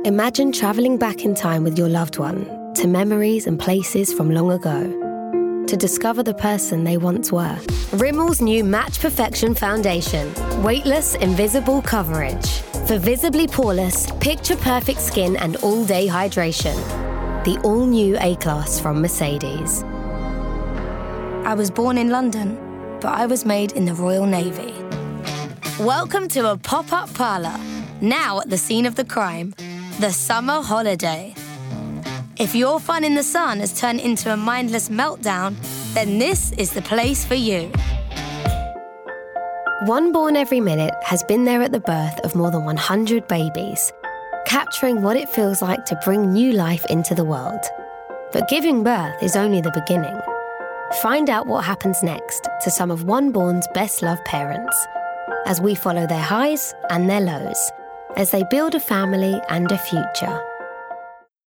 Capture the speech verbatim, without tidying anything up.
Imagine travelling back in time with your loved one to memories and places from long ago to discover the person they once were. Rimmel's new Match Perfection Foundation. Weightless, invisible coverage. For visibly poreless, picture-perfect skin and all-day hydration. The all-new A-Class from Mercedes. I was born in London, but I was made in the Royal Navy. Welcome to a pop-up parlour, now at the scene of the crime, the summer holiday. If your fun in the sun has turned into a mindless meltdown, then this is the place for you. One Born Every Minute has been there at the birth of more than one hundred babies, capturing what it feels like to bring new life into the world. But giving birth is only the beginning. Find out what happens next to some of One Born's best-loved parents, as we follow their highs and their lows, as they build a family and a future.